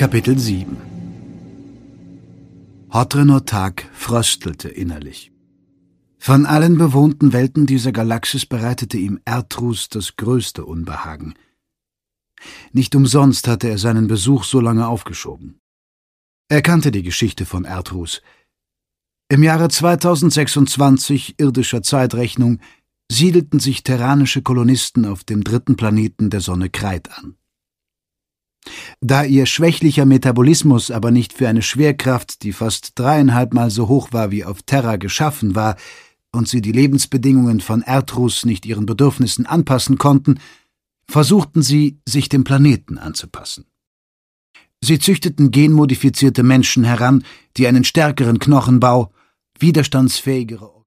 Kapitel 7. Hodrenotag fröstelte innerlich. Von allen bewohnten Welten dieser Galaxis bereitete ihm Erdrus das größte Unbehagen. Nicht umsonst hatte er seinen Besuch so lange aufgeschoben. Er kannte die Geschichte von Erdrus. Im Jahre 2026 irdischer Zeitrechnung siedelten sich terranische Kolonisten auf dem 3. Planeten der Sonne Kreit an. Da ihr schwächlicher Metabolismus aber nicht für eine Schwerkraft, die fast 3,5 Mal so hoch war wie auf Terra, geschaffen war und sie die Lebensbedingungen von Erdrus nicht ihren Bedürfnissen anpassen konnten, versuchten sie, sich dem Planeten anzupassen. Sie züchteten genmodifizierte Menschen heran, die einen stärkeren Knochenbau, widerstandsfähigere